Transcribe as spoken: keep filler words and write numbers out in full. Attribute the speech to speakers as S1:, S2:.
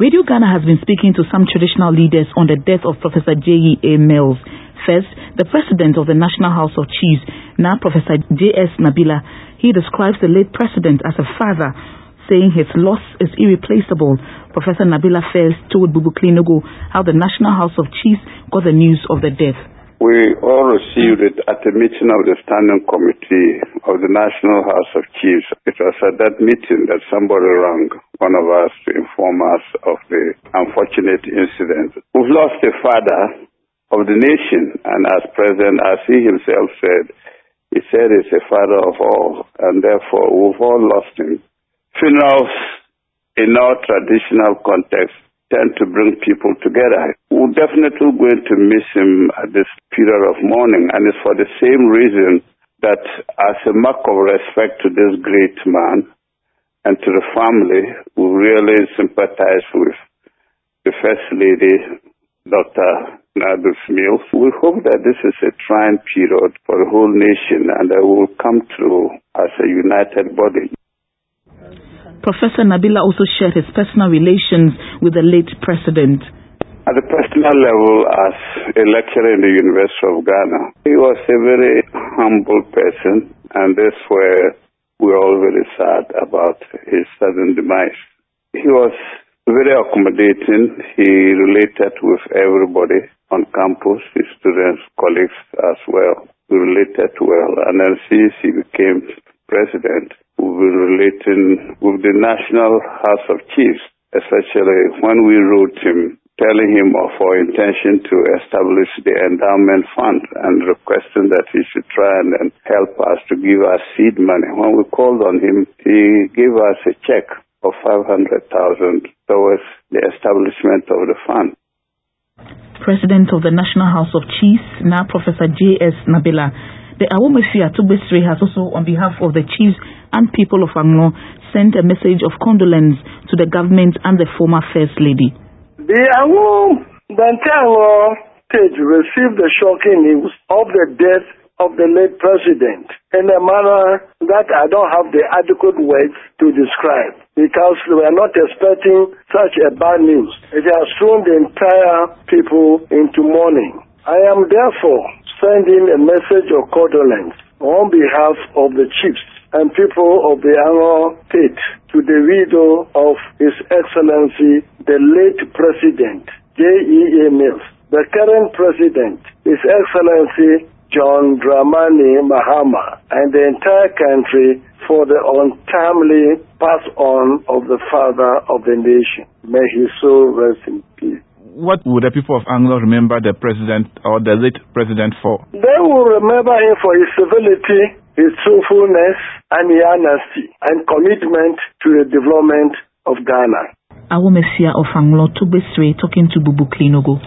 S1: Radio Ghana has been speaking to some traditional leaders on the death of Professor J E A Mills. First, the president of the National House of Chiefs, now Professor J S Nabila, he describes the late president as a father, saying his loss is irreplaceable. Professor Nabila first told Bubu Klinogo how the National House of Chiefs got the news of the death.
S2: We all received it at a meeting of the Standing Committee of the National House of Chiefs. It was at that meeting that somebody rang one of us to inform us of the unfortunate incident. We've lost a father of the nation, and as President, as he himself said, he said he's a father of all, and therefore we've all lost him. Funerals in our traditional context tend to bring people together. We're definitely going to miss him at this period of mourning, and it's for the same reason that as a mark of respect to this great man and to the family, we really sympathize with the First Lady, Doctor Nabila Mills. We hope that this is a trying period for the whole nation and that we will come through as a united body.
S1: Professor Nabila also shared his personal relations with the late president.
S2: At the personal level, as a lecturer in the University of Ghana, he was a very humble person, and that's where we're all very sad about his sudden demise. He was very accommodating. He related with everybody on campus, his students, colleagues as well. We related well, and then since he became president, we've been relating with the National House of Chiefs, especially when we wrote him telling him of our intention to establish the endowment fund and requesting that he should try and help us to give us seed money. When we called on him, he gave us a check of five hundred thousand dollars towards the establishment of the fund.
S1: President of the National House of Chiefs, now Professor J S Nabila, the Awomefia Tubesri has also, on behalf of the chiefs and people of Anglo, sent a message of condolence to the government and the former First Lady.
S3: The Anglo Dantango stage received the shocking news of the death of the late president in a manner that I don't have the adequate words to describe, because we are not expecting such a bad news. It has thrown the entire people into mourning. I am therefore sending a message of condolence on behalf of the chiefs and people of the Anglo State to the widow of His Excellency, the late President J E A Mills, the current President, His Excellency John Dramani Mahama, and the entire country for the untimely pass on of the father of the nation. May his soul rest in peace.
S4: What would the people of Anglo remember the president or the late president for?
S3: They will remember him for his civility, his truthfulness, and his honesty and commitment to the development of Ghana.
S1: Awomefia of Anglo Tubesri talking to Bubu Klinogo.